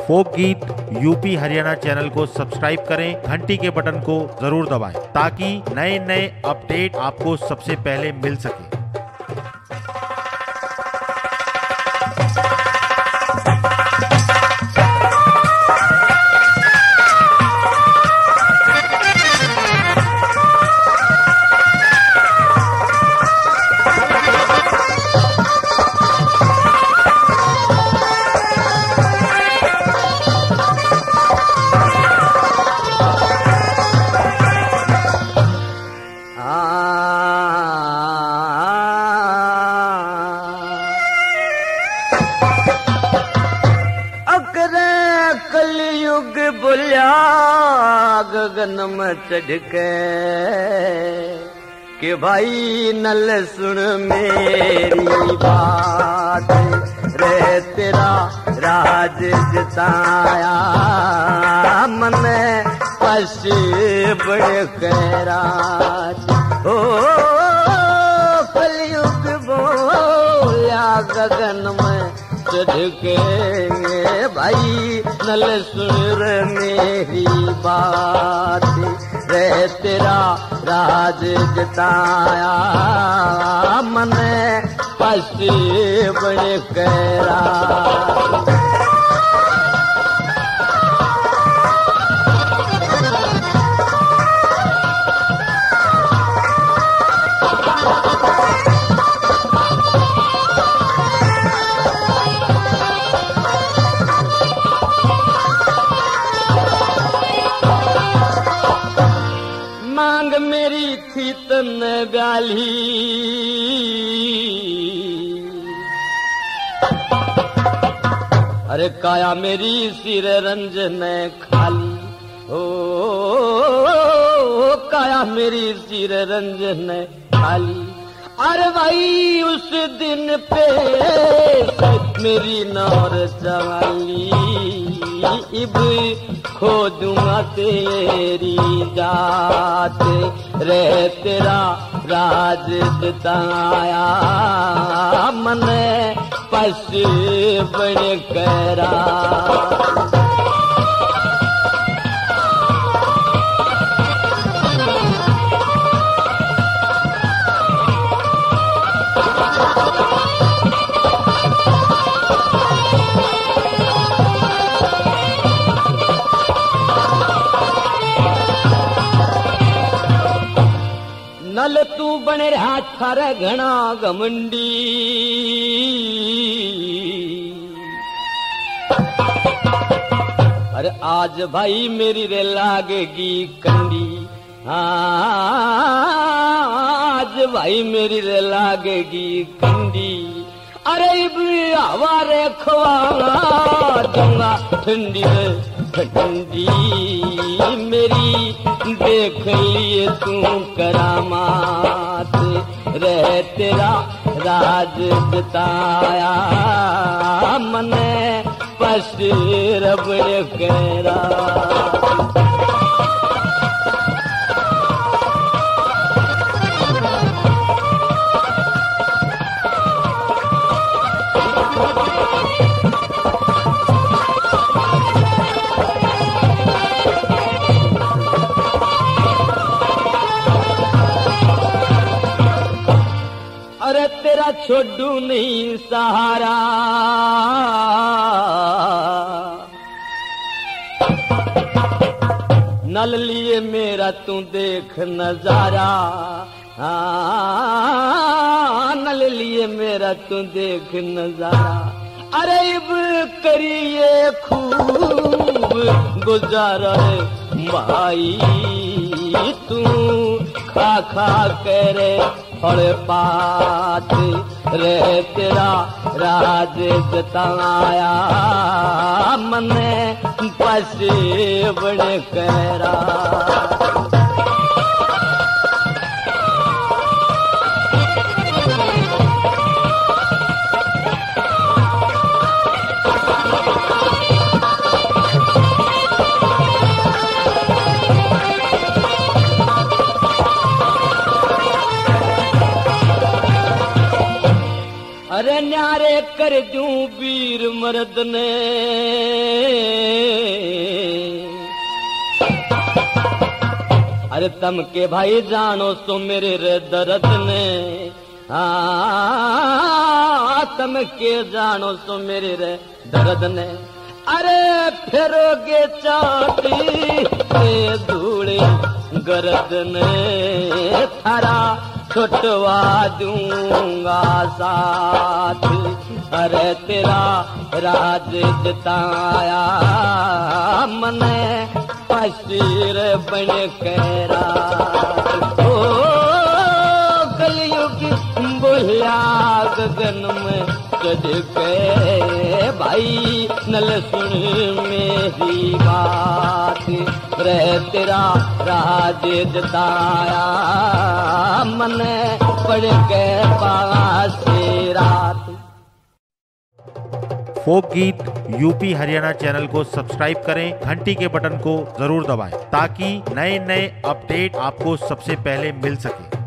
फोक गीत UP Haryana channel को subscribe करें, घंटी के बटन को जरूर दबाएं ताकि नए नए अपडेट आपको सबसे पहले मिल सके। कलयुग बोलिया गगन में चढ़ के कि भाई नल सुन मेरी बात रे, तेरा राज जताया मन पशु बड़े कैराज हो। कलयुग बोलिया गगन में चढ़ के भाई नल सुन मेरी बात रे, तेरा राज जताया मन पशु बड़े कैराज। मांग मेरी थी तन गाली, अरे काया मेरी सिर रंजन खाली हो। काया मेरी सिर रंजन खाली, अरे भाई उस दिन पे मेरी नौर जवाली इब खो दूंगा तेरी जात रे, तेरा राज जताया मन पशु बड़े कैराज। नल तू बने रहा थारे घना घमंडी, अरे आज भाई मेरी रे लागेगी कंडी। आज भाई मेरी रे लागेगी कंडी, अरे हवारे खवा दूंगा ठंडी ठंडी मेरी देख लिए तू करामात रे, तेरा राज जताया मन पशु बड़े कैराज। अरे तेरा छोड़ू नहीं सहारा, नल लिए मेरा तू देख नजारा। नल लिए मेरा तू देख नजारा, अरे इब करिए खूब गुजारा भाई तू खा खा करे फल पात रे, तेरा राज जताया मन पशु बड़े कैराज। अरे न्यारे कर दूं वीर मर्द ने अरे तम के भाई जानो सो मेरे रे दर्द ने तम के जानो सो मेरे रे दर्द ने अरे फिरोगे चाटी के धूड़े गरद ने थारा छुटवा दूंगा साथ अरे तेरा राज जताया मने पशीर बन के रात ओ कलयुग बोलिया गगन में सज के भाई नल सुन मेरी बात रे तेरा राज जताया मने पड़ के पास रात। फोक गीत यूपी हरियाणा चैनल को सब्सक्राइब करें, घंटी के बटन को जरूर दबाएं ताकि नए नए अपडेट आपको सबसे पहले मिल सके।